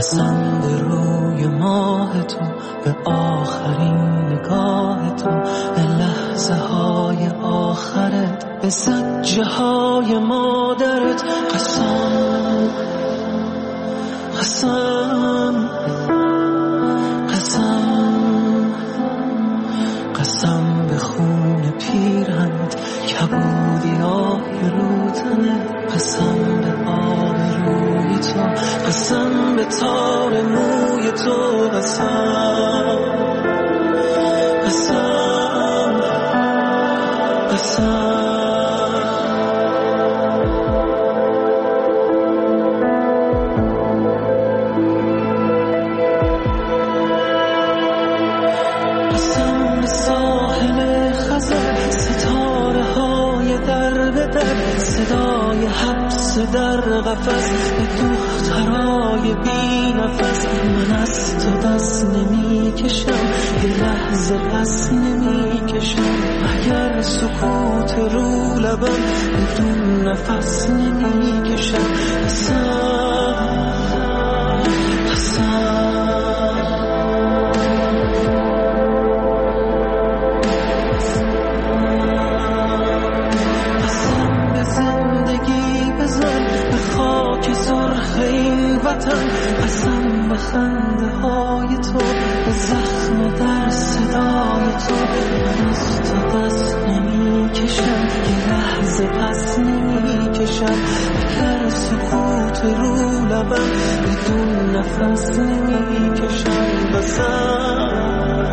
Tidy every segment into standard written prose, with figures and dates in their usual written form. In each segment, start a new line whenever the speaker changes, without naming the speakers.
قسم به روی ماه تو، به آخرین نگاه تو، به لحظه های آخرت، به زجه های مادرت. قسم قسم قسم قسم به خون پیرند، کبودی آهی رو تنت. قسم به آب روی تو، قسم به تار موی تو. قسم قسم قسم صدای حبس در قفس، به دخترای بی نفس. من از تو دست نمی کشم، یه لحظه پس نمی کشم. اگر سکوت رو لبم، بدون نفس نمی کشم. قسم قسم قسم به خنده های تو، به زخم در صدای تو. من از تو دست نمی کشم، یه لحظه پس نمی کشم. اگر سکوت رو لبم، بدون نفس نمی کشم. قسم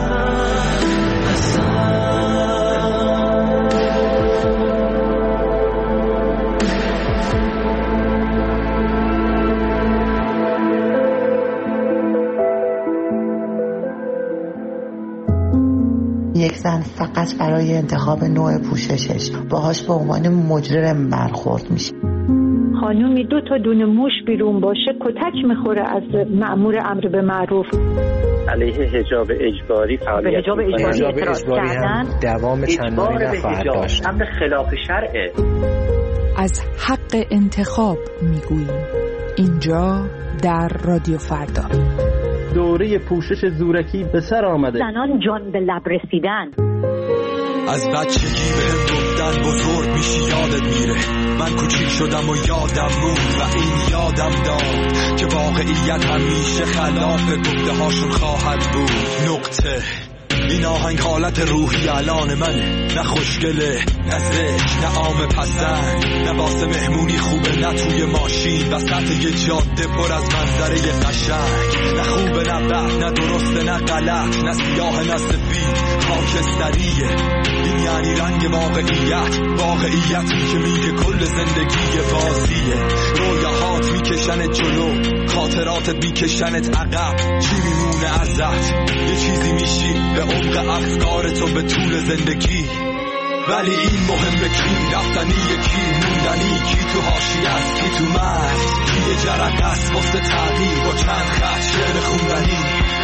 یک زن فقط برای انتخاب نوع پوششش باهاش به عنوان مجرم برخورد میشه.
خانومی 2 تا دونه موش بیرون باشه کتک میخوره از مأمور امر به معروف.
علیه حجاب اجباری فعالیت
حجاب اجباری
هم دوام چندانی نخواهد داشت.
امر خلاف شرعه.
از حق انتخاب میگوییم اینجا در رادیو فردا.
دوره پوشش زورکی به سر آمده.
زنان جان به لب رسیدن.
از بچگی بهم گفتن بزرگ میشی یادت میره. من کوچیک شدم و یادم موند و این یادم داد که واقعیت همیشه خلاف گفته هاشون خواهد بود. نقطه. این آهنگ حالت روحی الان منه، نه خوشگله نه زشت نه عام پسند، نه واسه مهمونی خوبه نه توی ماشین وسط یه جاده پر از منظره قشنگ، نه خوبه نه بد نه درسته نه غلط، نه سیاه نه سفید خاکستریه. این یعنی رنگ واقعیتی که میگه کل زندگی بازیه. رویاهات میکشنت جلو، خاطراتت میکشنت عقب، چی میمونه ازت؟ یه چیزی میشی به عمق افکارتو به طول زندگی. ولی این مهمه کی رفتنی کی موندنی، کی تو حاشیه است کی تو متن، کی یه جرقه است واسه تغییر با چند خط شعر خوندنی.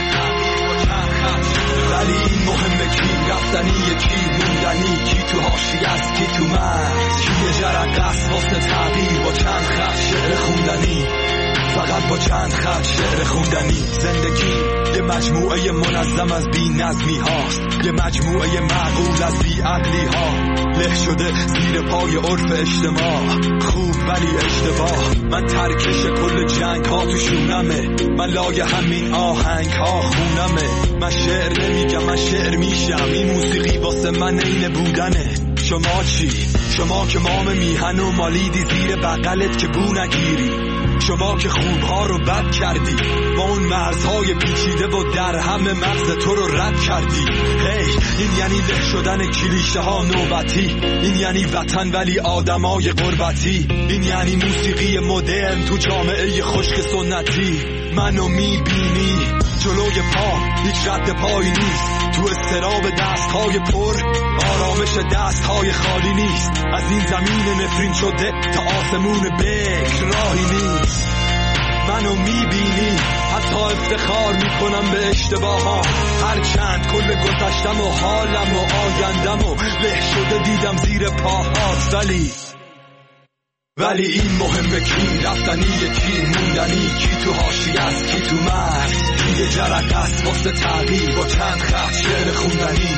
ولی این مهمه کی رفتنی کی موندنی، کی تو حاشیه است کی تو متن، کی یه جرقه است واسه تغییر با چند خط شعر خوندنی. فقط با چند خط شعر خوندنی. زندگی یه مجموعه منظم از بی نظمی هاست، یه مجموعه معقول از بی عقلی ها، له شده زیر پای عرف اجتماع. خوب ولی اشتباه. من ترکش کل جنگ ها تو شونمه، من لای همین آهنگ ها خونمه. من شعر نمیگم من شعر میشم، این موسیقی واسه من عین بودنه. شما چی؟ شما که مام میهن و مالیدی زیر بغلت که بو نگیری، شما که خوبها رو بد کردی، با اون مرزهای پیچیده و در همه مغز تو رو رد کردی. این یعنی له شدن کلیشه ها نوبتی، این یعنی وطن ولی آدمای غربتی، این یعنی موسیقی مدرن تو جامعه خشک سنتی. منو میبینی جلوی پا هیچ رد پایی نیست، تو استراب دستهای پر آرامش دستهای خالی نیست. از این زمین نفرین شده تا آسمون بکر راهی نیست. منو میبینی حتی افتخار میکنم به اشتباهام، هرچند کل گذشتم و حالم و آیندم و له شده دیدم زیر پاهات. ولی ولی این مهمه کی رفتنی کی موندنی، کی تو حاشیه است کی تو مرز، کی یه جرقه است واسه تغییر با چند خط شعر خوندنی.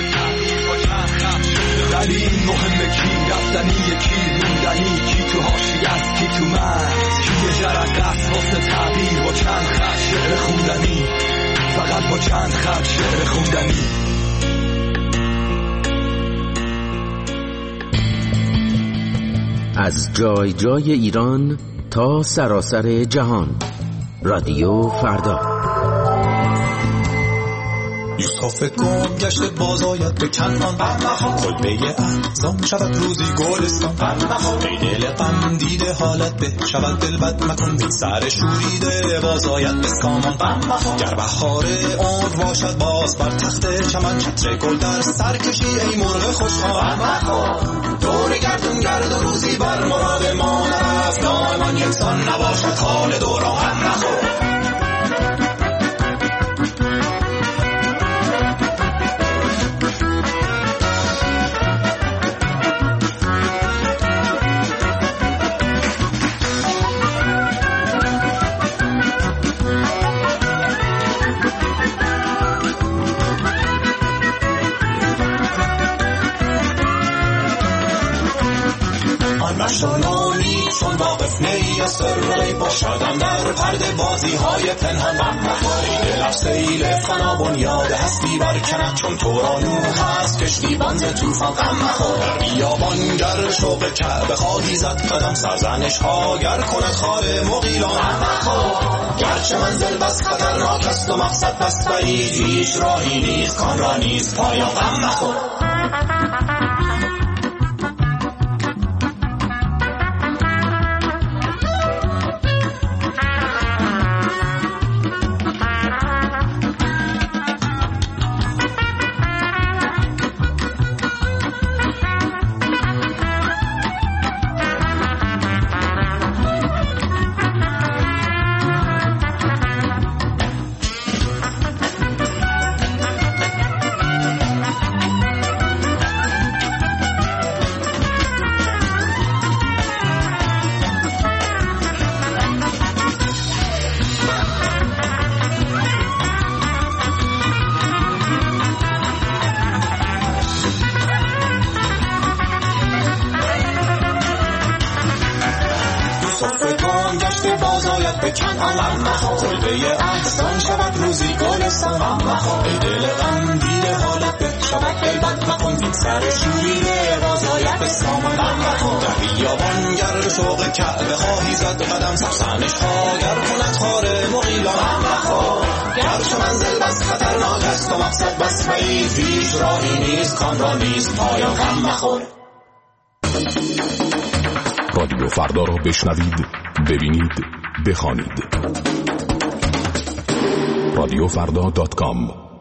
ولی این مهمه کی رفتنی کی موندنی، کی تو حاشیه است کی تو مرز، کی یه جرقه است واسه تغییر با چند خط شعر خوندنی، فقط با چند خط شعر خوندنی.
از جای جای ایران تا سراسر جهان، رادیو فردا.
یوسف گم گشته بازآید به کنعان، کلبه احزان شود روزی گلستان. ای دل غم دیده حالت به شود دل بد مکن، بی سر شوریده بازآید به سامان. گر بهار عمر باشد باز بر تخت چمن، چتر گل در سر کشی ای مرغ خوشخوان. دور گردون گرد و روزی بر مراد ما نرفت، دائما یکسان نباشد حال دوران. نشانانی چون واقف نی از سرای باشدم در پرده بازی های پنهان. این دلش سیل فنا بنیاد هستی برکند، چون تو را نوح هست کشتی بنز توفان. در بیابان گر شوق کعبه خواهی زد قدم، سرزنش ها گر کند خار مغیلان. گرچه منزل بس خطرناک است و مقصد بس بعید، هیچ راهی نیست کان را نیست پایان. غم نخور. کلبه احزان شود روزی گلستان. ای دل غم دیده حالت به شود دل بد مکن، بی سر شوریده بازآید به سامان. در بیابان گر شوق کعبه خواهی زد قدم، سرزنش ها گر کند خار مغیلان. گرچه منزل بس خطرناک است و مقصد بس بعید، هیچ راهی نیست کان را نیست پایان. غم نخور.
رادیو فردا را بشنوید، ببینید، بخوانید. رادیوفردا.com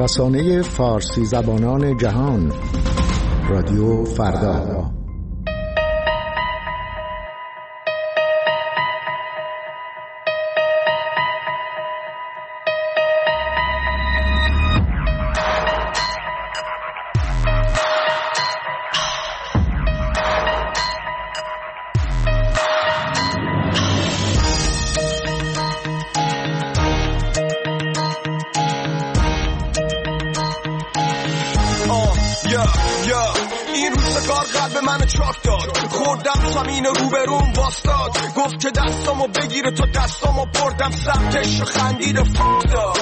رسانه فارسی زبانان جهان، رادیو فردا.
این روزگار قلب منو چاک داد، خوردم زمین روبروم واستاد، گفت که دستامو بگیره تا دستامو بردم سمتش و خندید و داد.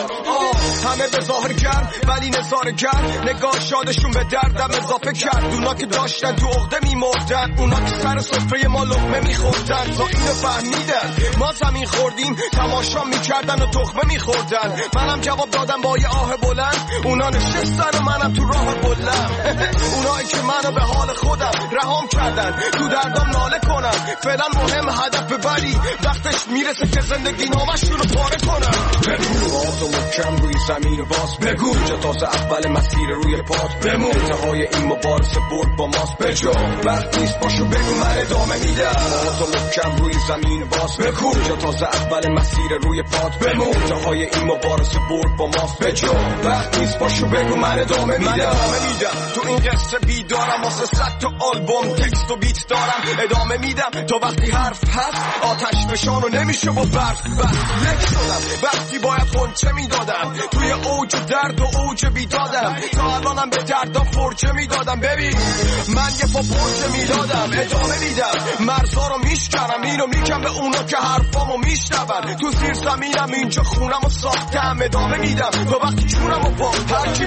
همه به ظاهر گرم ولی نظاره گرم، نگاه شادشون به دردم اضافه کرد. اونا که داشتن تو عقده میمردن، اونا که سر سفره ما لقمه میخوردن، تا اینو فهمیدن ما زمین خوردیم تماشا میکردن و تخمه میخوردن. منم جواب دادم با یه آه بلند، اونا نشستن و منم تو راه بلند. اونایی که منو به حال خودم رهام کردن، تو دردم ناله کنن، فعلا مهم هدف ببری، وقتش میرسه که زندگی نامشون رو پاره کنن. بگو آتو محکم روی زمین و باز بگو، جا تازه اول مسیر روی پات بمون، انتهای این مبارزه برد با ماست بجا، وقت نیست باشو بگو من ادامه میدم. آتو محکم روی زمین و باز بگو، جا تازه اول مسیر روی پات بمون، انتهای این مبارزه برد با ماست بجا، وقت نیست باشو بگو من ادامه میدم. تو این قصه بیدارم، واسه 100 تا آلبوم تکست و بیت دارم، ادامه میدم تا وقتی حرف هست آتش فشانو نمیشه با برف. یک شدم وقتی باید خونچه میدادم، توی اوج درد و اوج بیدادم، تا الانم به دردم فرچه میدادم. ببین من یه پا پرچه میدادم، ادامه میدم مرزا رو میشکنم، اینو میگم به اونا که حرفامو میشنون. تو زیر زمینم اینجا خونمو ساختم، ادامه میدم تا وقتی جونمو باختم. هرکی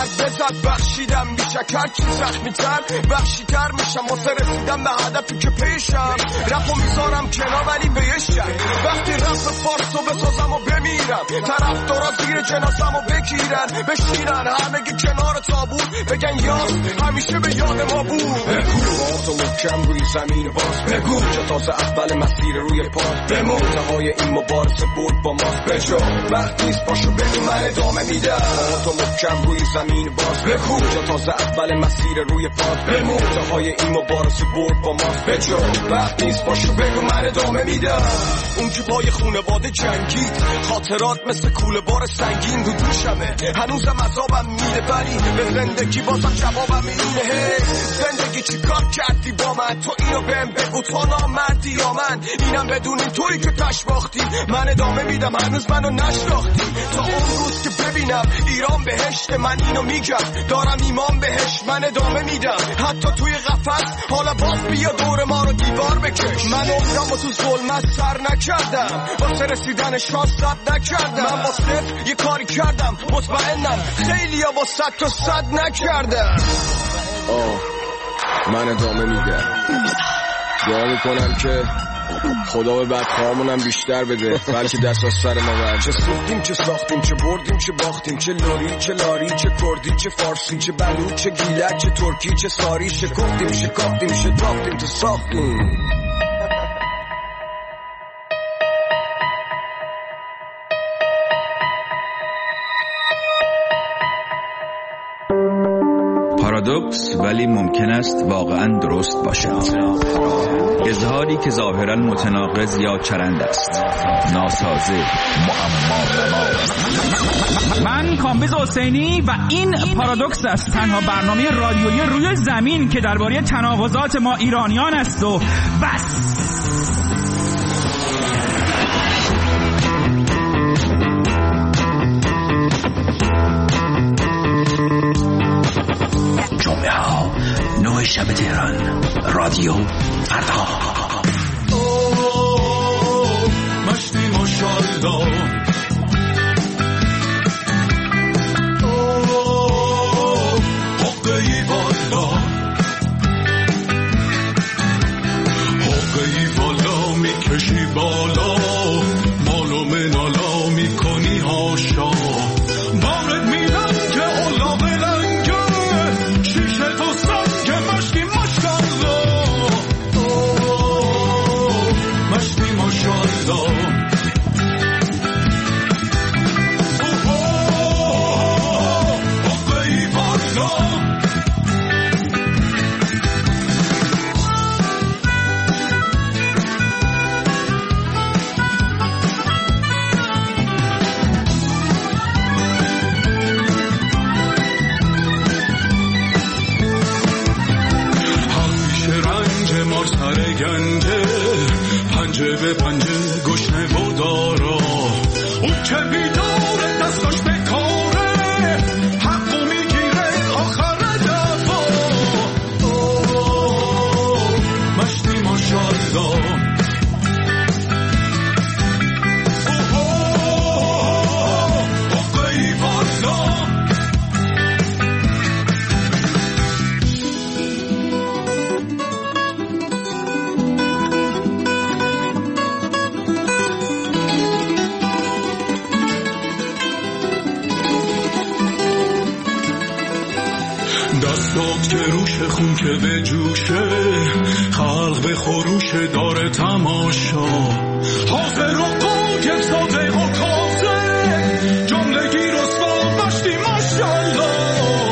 بزد بخشیدم، بیشک هرچی زخمی‌تر بخشی‌تر میشم، واسه رسیدم به هدفی که پیشم. رپو میذارم کنار ولی بهشم، وقتی رپ فارسو بسازم و بمیرم، طرفدارا زیر جنازمو بگیرن بشینن همگی کنار تابوت، بگن یاد همیشه به یاد ما بود. بگو آتو محکم روی زمین باز بگو، جا تازه اول مسیر روی پات بمون، انتهای این مبارزه برد با ماست بجا، وقت نیست باشو بگو من ادامه میدم. آتو محکم روی زمین باز بگو، جا تازه اول مسیر روی پات بمون، انتهای این مبارزه برد با ماست بجا، وقت نیست باشو بگو من ادامه میدم. اون که پای خونواده جنگید، خاطرات مثل کوله بار سنگین رو دوشمه، هنوزم عذابم میده ولی به زندگی بازم جوابم اینه. زندگی چی کار کردی با من، تو اینو بهم بگو تو نامردی یا من، اینم بدونی توی که تشباختی، من ادامه میدم هنوز منو نشناختی. تا اون روز که ببینم ایران بهشت، من اینو میگم دارم ایمان بهش، من ادامه میدم حتی توی قفس، حالا باز بیا دور ما رو دیوار بکش. من عمرمو تو ظلمت سر نکردم، واسه رسیدن شانس صد نکردم، من با صفر یه کاری کردم، مطمئنم خیلی ها با 100 تا 100 نکردم. من ادامه میدم، دعا میکنم که خدا به بدخواهامونم بیشتر بده، بلکه دست از سر ما برد. چه سوختیم چه ساختیم، چه بردیم چه باختیم، چه لوری چه لاری، چه کردی چه فارسی، چه بلوچ چه گیلک، چه ترکی چه ساری، شکفتیم شکافتیم شتافتیم تو ساختیم.
پارادوکس ولی ممکن است واقعا درست باشد. اظهاری که ظاهرا متناقض یا چرند است، ناسازه، معما.
من کامبیز حسینی و این پارادوکس است، تنها برنامه رادیویی روی زمین که درباره تناقضات ما ایرانیان است و بس.
جمعه ها 9 شب تهران، رادیو فردا.
مشتی ماشالله حقی والا، حقی والا میکشی بالا، مالو منالا میکنی هاشا، بارد میدم که اولا بلنگه، شیشه تو سنگ مشتی ماشالله. سر گنجه، پنجه به پنجه گشنه و دارا، اون که بیداره دستاش بکاره، حقو میگیره آخر دفا. مشتی ماشالله دستات که روش خون که به جوشه، خلق به خروش داره تماشا، حاضر و قاگر ساده و کازه، جمله گیر و سوال مشتی ماشالله،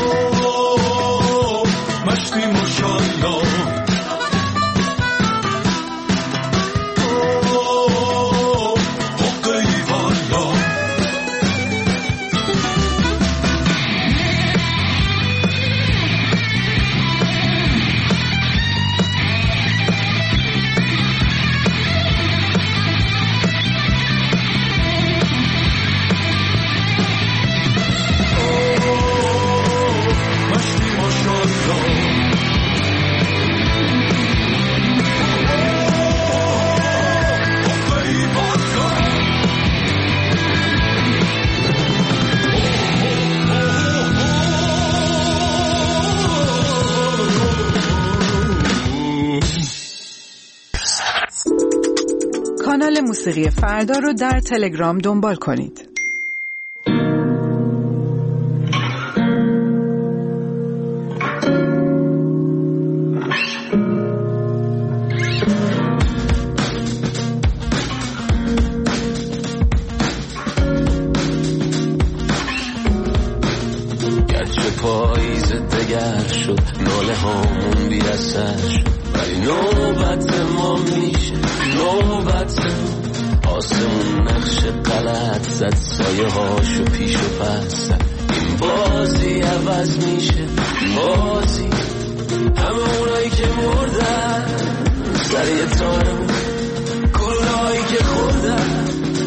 مشتی ماشالله.
کانال موسیقی فردا رو در تلگرام دنبال کنید.
گرچه پاییز دگر شد، ناله هامون بی اثر شد، ولی نوبت ما میشه، نوبت آسمون نقش غلط زد، سایه هاشو پیش و پس زد. این بازی عوض میشه، بازی همه اونایی که مردن سر یه تارمون، گلونایی که خوردن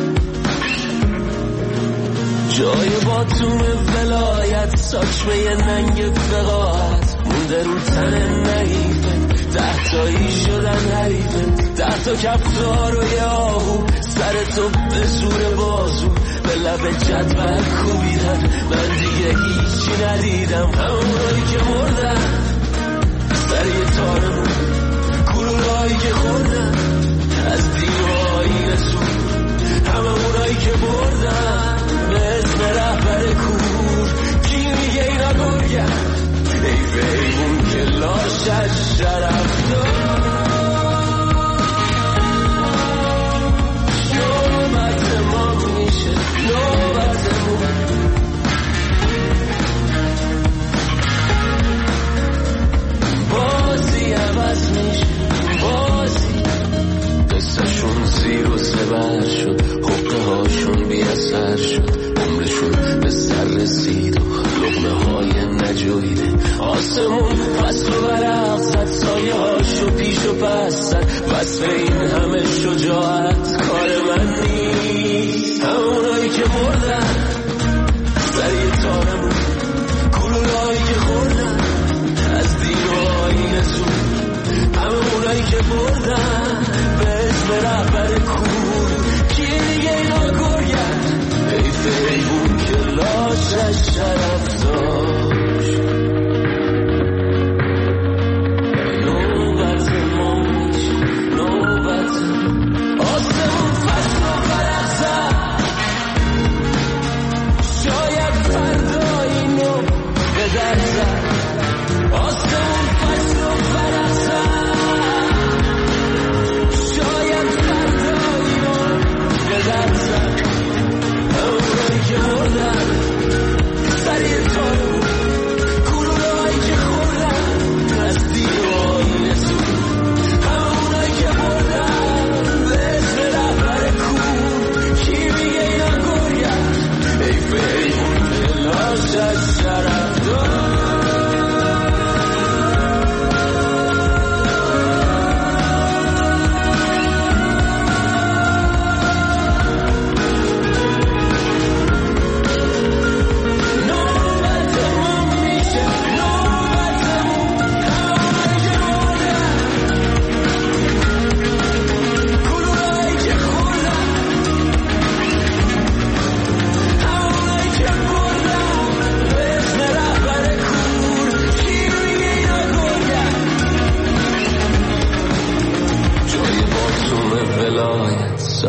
جای باتون ولایت، ساچمه ننگ فقاعت مونده رو تن نحیفه، 10 تایی شدن حریفه، 10 تا کفتار و یه آهو، سر تو به زور بازو به لب جدول کوبیدن. من دیگه هیچی ندیدم، همونایی که مردن سر یه تارمون، گلولایی که خوردن از دین و آیین سور، همه اونایی که بردن به اسم رهبر کور. کی میگه اینا گرگن؟ ای بیمون که لاشش شرف دار. نوبت ما میشه، نوبتمون بازی عوض میشه، بازی قصهشون زیر و زبر شد، حقه هاشون بی اثر شد، عمرشون به سر رسید و لقمه های نجویده. آسمون فصل و برق زد، سایه هاشو پیش و پس زد، وصف این همه شجاعت کار من نیست. همونایی که مردن سر یه تارمون، گلولایی که خوردن از دین و آیین زور، همونایی که بردن به اسم رهبر کور. کی دیگه اینا گرگن؟ حیف ایبون که لاشش شرف داشت. نوبت ما میشه، نوبت آسمون فصل و برق زد، شاید فردا اینو به در زد. آسمون فصل و برق زد،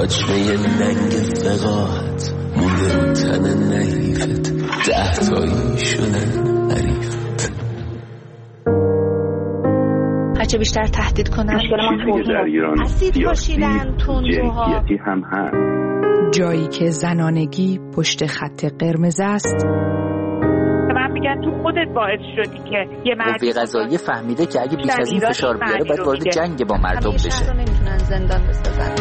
ساچمه ننگ فقاعت مونده رو تن نحیفت 10 تایی شدن حریفت.
هرچه بیشتر تهدید کنن
چیزی که در ایران سیاسی جنسیتی هم هست.
جایی که زنانگی پشت خط قرمز است.
من میگن تو خودت باعث شدی که یه
قوه قضاییه فهمیده که اگه بیش از این فشار بیاره باید وارد جنگ با مردم بشه.
شهر رو نمیتونن زندان بسازن.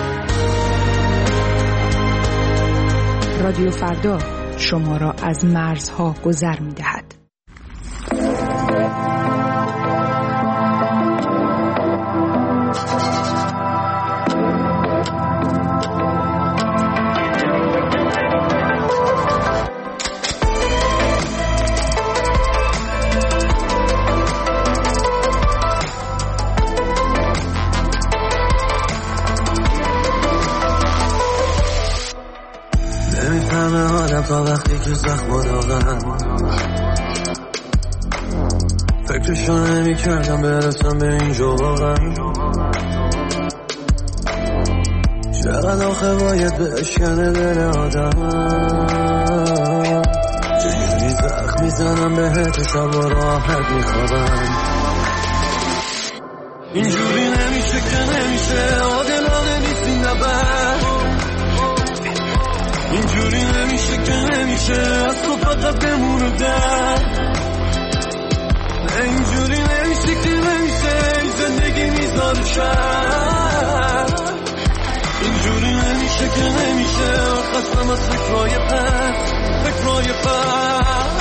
رادیو فردا شما را از مرزها گذر می‌دهد.
تا وقتی که زخم داغم فکرشو نمی کردم برسم به اینجا واقعا. چقدر آخه باید بشکنه دل آدم، چجوری زخم میزنم بهت شب و راحت میخوابم. اینجوری نمیشه که نمیشه، عادلانه نیست این نبرد. اینجوری نمیشه که نمیشه، از تو فقط بمونه درد. اینجوری نمیشه که نمیشه، این زندگی میذاره شر. اینجوری نمیشه که نمیشه، خستم از فکرهای پس، فکرهای پس.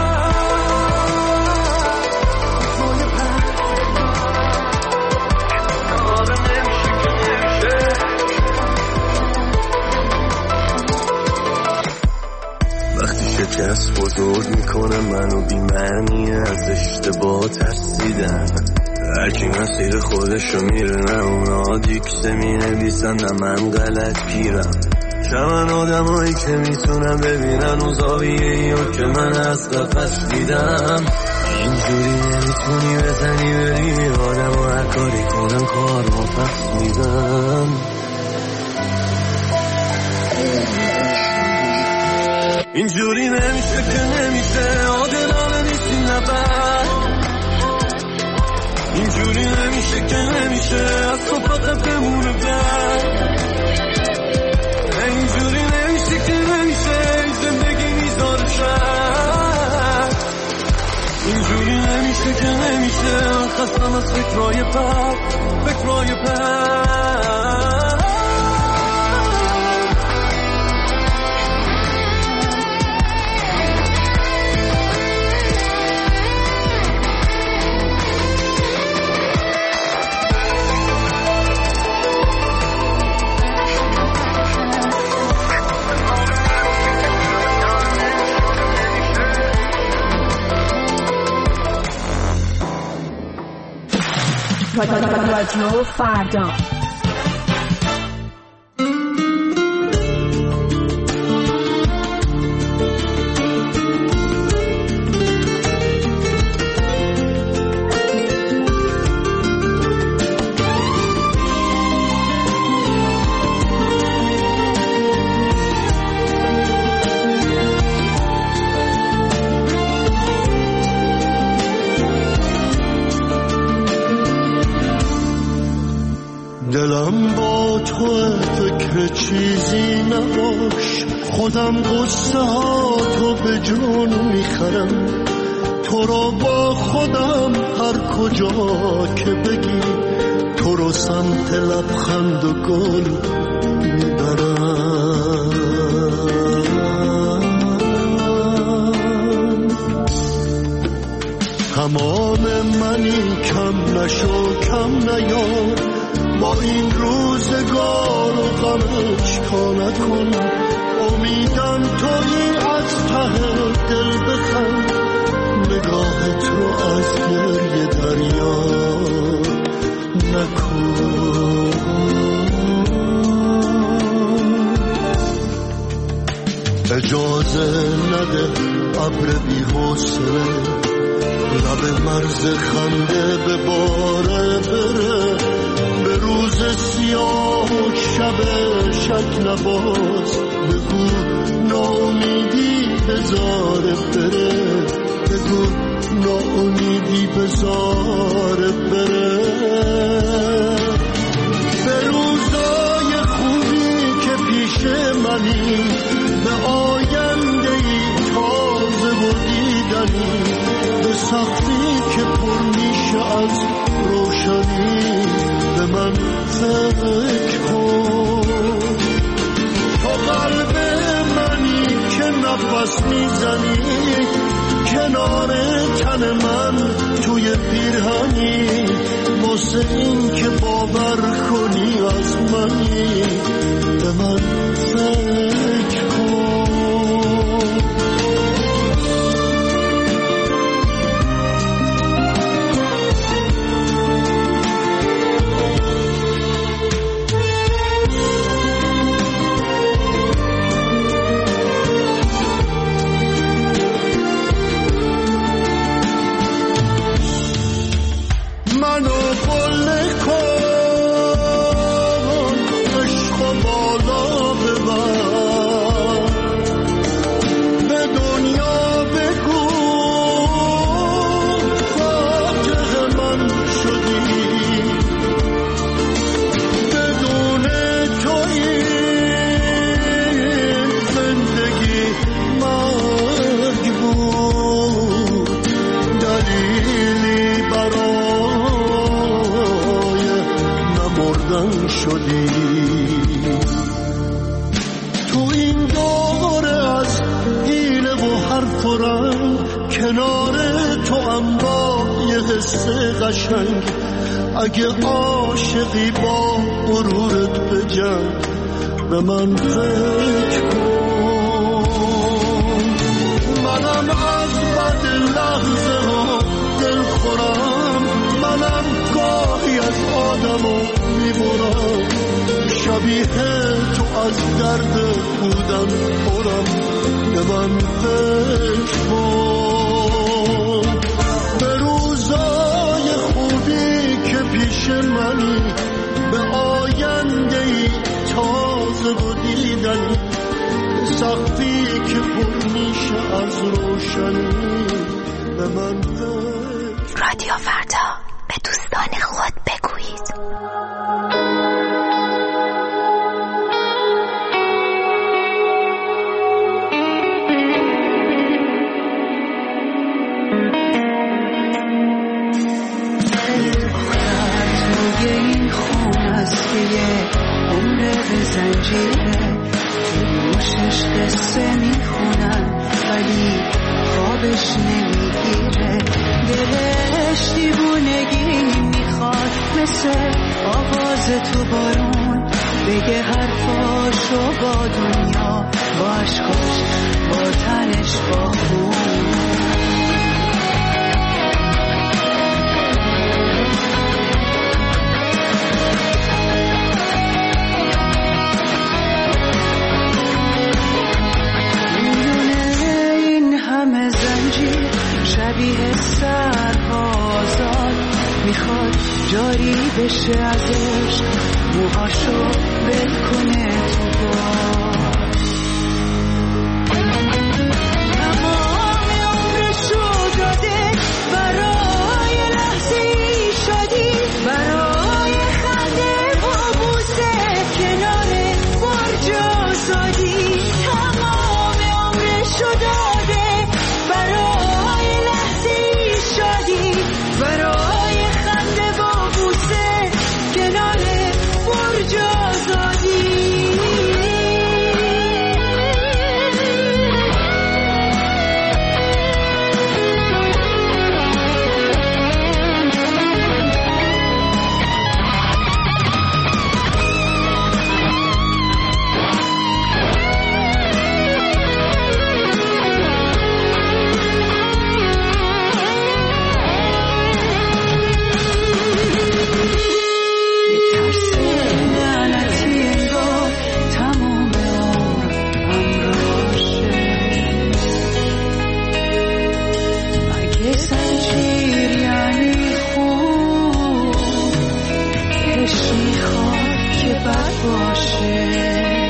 شکست بزرگ میکنه منو بی‌معنی، از اشتباه ترسیدم. هرکی مسیر خودشو میره، نه اونا دیکسه مینویسن نه من غلط پیرم. چمن آدمایی که میتونم ببینن اون زاویه‌ایو که من از قفس دیدم. اینجوری نمیتونی بزنی بری آدم و هر کاری کنم کار با پس میدم. اینجوری نمیشه که نمیشه، عادلانه نیست این نبرد. اینجوری نمیشه که نمیشه، از تو فقط بمونه درد. اینجوری نمیشه که نمیشه، این زندگی میذاره شر. اینجوری نمیشه که نمیشه، خستم از فکرهای بد، فکرهای بد.
رادیو فردا.
دلم با تو فکر چیزی نباش، خودم قصه ها تو به جون میخرم. تو رو با خودم هر کجا که بگی، تو رو سمت لبخند و گل میبرم. تمام منی کم نشو کم نیار، با این روزگار و غمش کا نکن. امیدم تویی از ته دل بخند، نگاهت رو از گریه دریا نکن. اجازه نده ابر بی حوصله لب مرز خنده به باره بره، به روز سیاه و شب
شک نباز بگو ناامیدی بذاره بره بگو ناامیدی بذاره بره به روزای خوبی که پیش منی به آینده‌ای تازه و دیدنی به سختی که پر میشه از روشنی به من فکر کن تو قلب منی که نفس میزنی کنار تن من توی پیرهنی واسه این که باور کنی از منی به من فکر کن شدی تو این دوره از حیله و حرف و رنگ کنار تو هم با یه حس قشنگ اگه عاشقی با غرورت بجنگ به من فکر کن منم از بد لحظه ها دل خورم منم گاهی از آدمو میبرم شبیه تو از درد بودن خورم به من فکر کن به روزای خوبی که پیش منی به آینده‌ای تازه و دیدنی به سختی که پر میشه از روشنی به من فکر
رادیو فردا به دوستان خود بگویید
عمر به زنجیره روشش قصه میخونن ولی خوابش نمیگیره دلش دیوونگی میخواد مثل آواز تو بارون بگه حرفاشو با دنیا با عشقاش با تنش با خون شبیه سربازان میخواد جاری بشه ازش موهاشو ول کنه تو بار تمام عمرشو داده برای لحظه ای شادی برای خنده و بوسه کنار برج آزادی تمام عمرشو داده برای برای خنده با بوسه کنار برج آزادی میخواد که بد باشه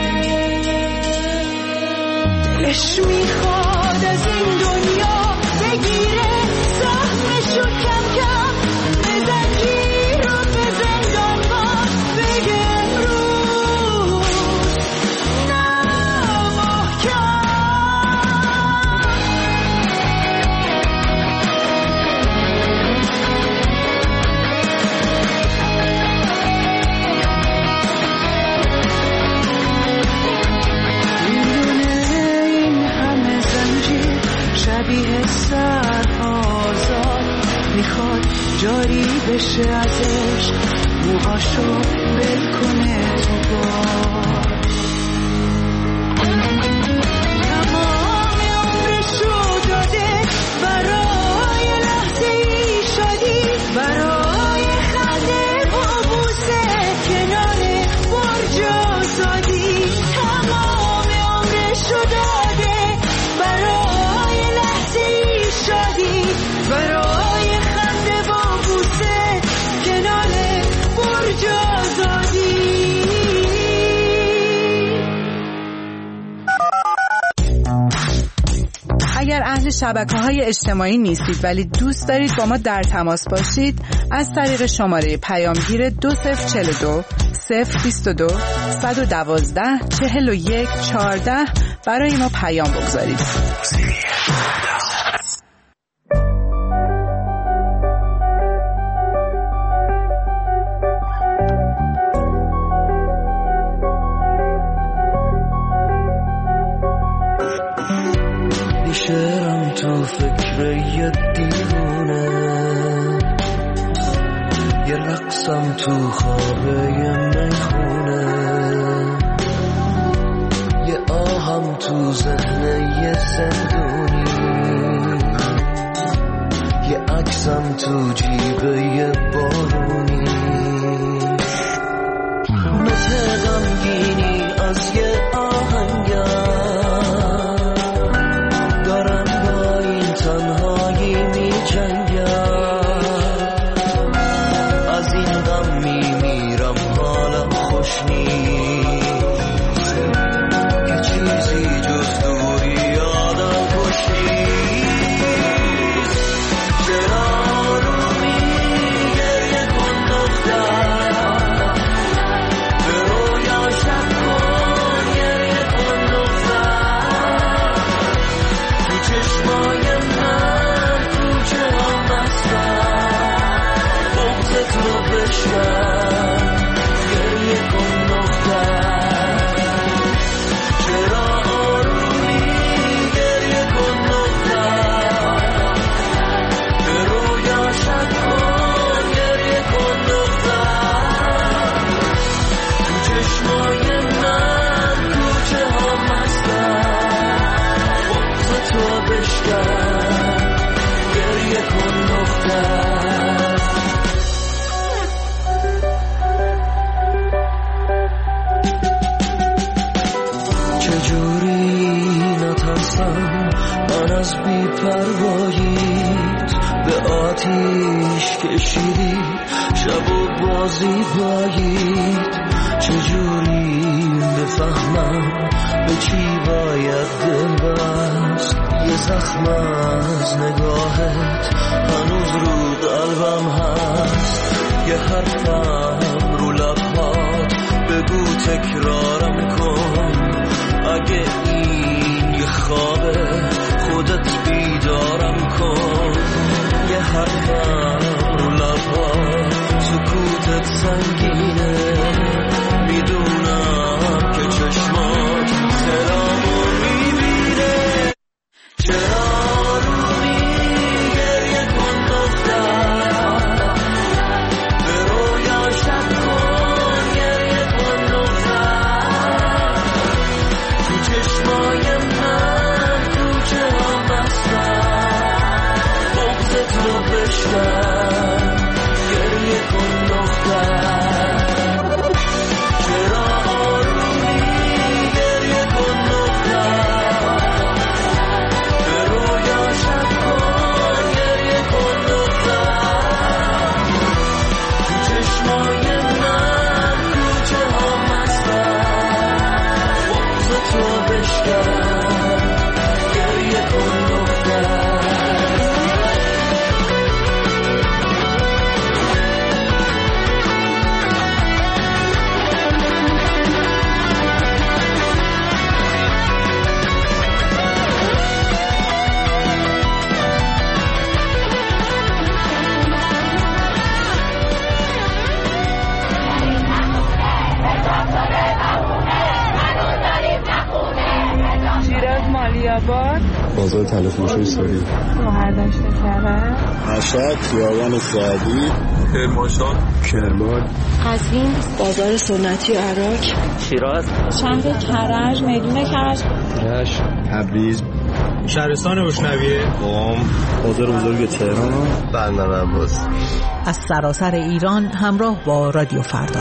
دلش میخواد از این دنیا بگیره سهمشو کم کم به زنجیر و به زندان باز بگه امروز نه محکم. شبیه سرآزاد میخواد جاری بشه ازش موهاشو بل کنه تو بار تمام عمرشو داده برای لحظه ای شادی برای خنده و بوسه کنار برج آزادی تمام عمرشو داده برای شادی برای خنده با بوسه کنار برج آزادی.
اگر اهل شبکه‌های اجتماعی نیستید ولی دوست دارید با ما در تماس باشید از طریق شماره پیامگیر 2042 022 112 41 14 برای ما پیام بگذارید.
شعرم تو فکر یه دیوونه یه رقصم تو خوابه یه میخونه یه آهم تو ذهن یه زندونی یه عکسم تو جیب یه بارونی مثل غمگینی از یه آهنگر تنهایی می جنگم از این غم می میرم حالم خوش نیست که چیزی جز دوری یادم خوش نیست چرا آرومی گریه کن دختر به رویا شب کن گریه کن دختر تو چشمای گریه کن دختر چرا آرومی گریه کن دختر به رویا شب کن گریه کن دختر تو چشمای من کوچه ها مستن بغض تو بشکن گریه کن دختر من از بی پرواییت به آتیش کشیدی شب و بازی بایید چجوری بفهمم به چی باید دل بست یه زخم از نگاهت هنوز رو قلبم هست یه حرفم رو لبهات بگو تکرارم کن اگه این یه خوابه خودت بیدارم کن یه حرفم رو لبهات سکوتت سنگینه میدونم که چشمات سلامو میبینه چرا آرومی گریه کن دختر به رویا شب کن گریه کن دختر تو چشمای من کوچه ها بستن بغضت رو بشکن گریه کن دختر چرا آرومی گریه کن دختر به رویا شب کن گریه کن دختر تو چشمای من کوچه ها مستن بغضت رو بشکن
آباد،
بازار تلفروشی سوری،
مهردشت کرد،
مشهد، خیابان سعدی،
کرمانشاه،
کرمان،
قزوین، بازار سنتی عراق،
شیراز،
شهر کرج، میدون کرج،
رشت، تبریز،
شهرستان روشنویه،
قم، بازار بزرگ تهران، بندر عباس.
از سراسر ایران همراه با رادیو فردا.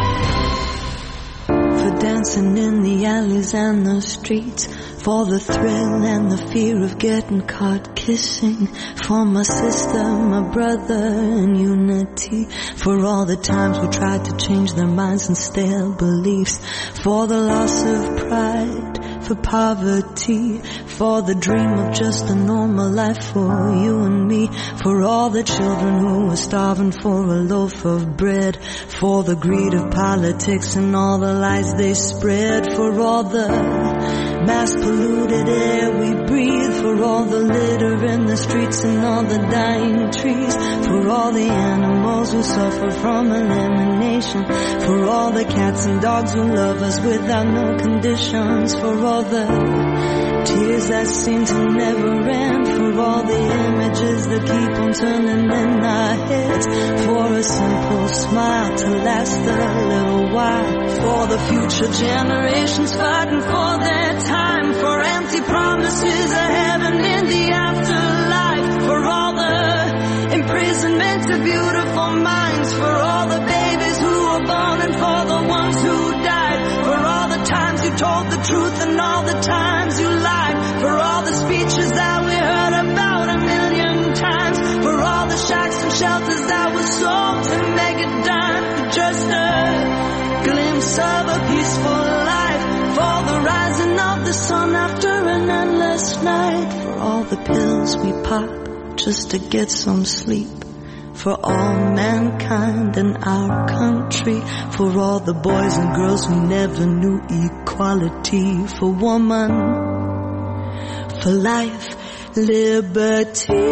For dancing in the alleys and the streets, for the thrill and the fear of getting caught kissing, for my sister, my brother, and unity, for all the times we tried to change their minds and stale beliefs, for the loss of pride, for poverty, for the dream of just a normal life for you and me, for all the children who were starving for a loaf of bread, for the greed of politics and all the lies they spread, for all the mass polluted air we breathe, for all the litter in the streets and all the dying trees, for all the animals who suffer from elimination, for all the cats and dogs who love us without no conditions, for all the tears that seem to never end, for all the images that keep on turning in our heads, for a simple smile to last a little while, for the future generations fighting for their time, for empty promises of heaven in the afterlife, for all the imprisonment of beautiful minds, for all the babies who were born and for the ones who died, for all the times you told the truth and all the times you lied, for all the speeches that we heard about 1,000,000 times, for all the shacks and shelters that were sold to make a dime, for just a glimpse of a peaceful life, for the rising of the sun after an endless night, for all the pills we pop just to get some sleep, for all mankind in our country, for all the boys and girls who never knew equality, for woman, for life, liberty.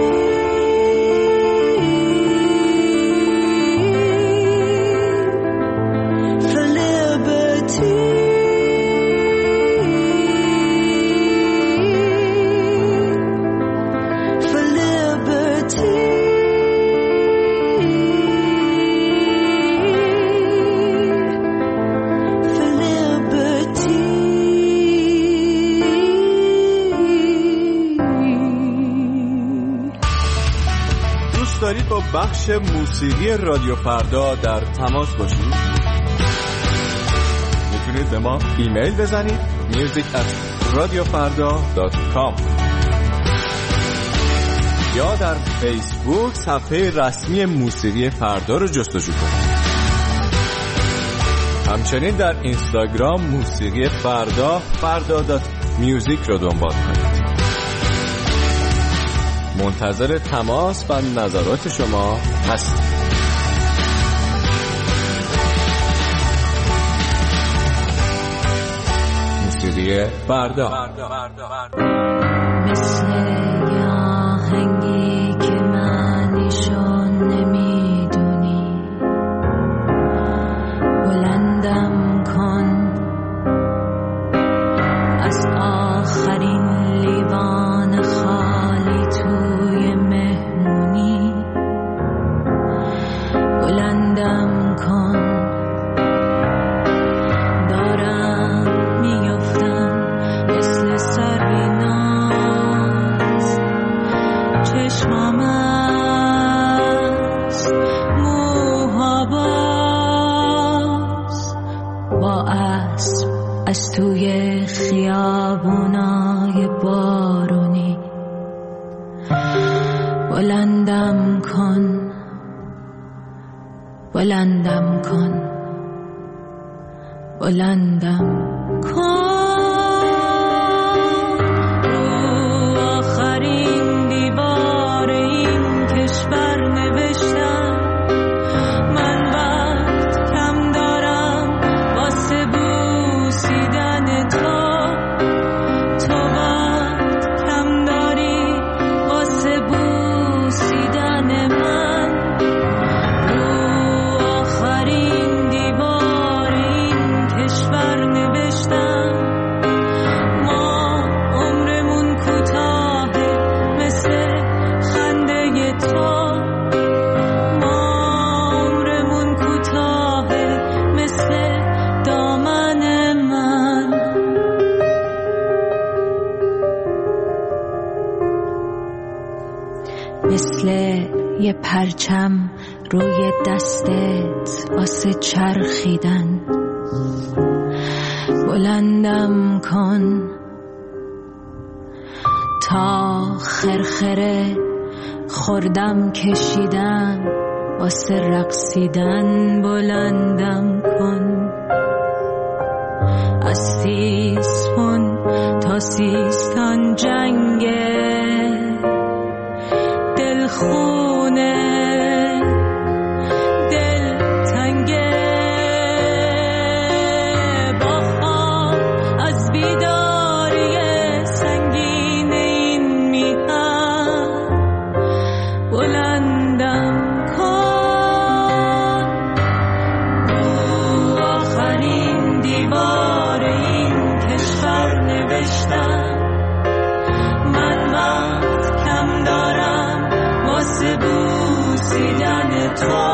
دارید با بخش موسیقی رادیو فردا در تماس باشید؟ میتونید به ما ایمیل بزنید music@radiofarda.com یا در فیسبوک صفحه رسمی موسیقی فردا رو جستجو کنید. همچنین در اینستاگرام موسیقی فردا.music رو دنبال کنید. منتظر تماس و نظرات شما هستیم. موسیقی فردا.
مثل یه آهنگی که معنیشو نمیدونی، بلندم کن از آخرین لیوان خالی توی مهمونی، بلندم کن دارم میفتم مثل سریناز، چشمام است موها باز، با اسب از توی خیابونای بارونی، بلندم کن بلندم کن بلندم کن. رو آخرین دیوار این کشور نوشتم من وقت کم دارم واسه بوسیدن تو، تو وقت کم داری واسه بوسیدن من. رو آخرین دیوار این کشور نوشتم
یه پرچم روی دستت واسه چرخیدن، بلندم کن تا خرخره خوردم کشیدم واسه رقصیدن، بلندم کن از سیسفون تا سیستان جنگ دلخونه
من وقت کم دارم واسه بوسیدن تو.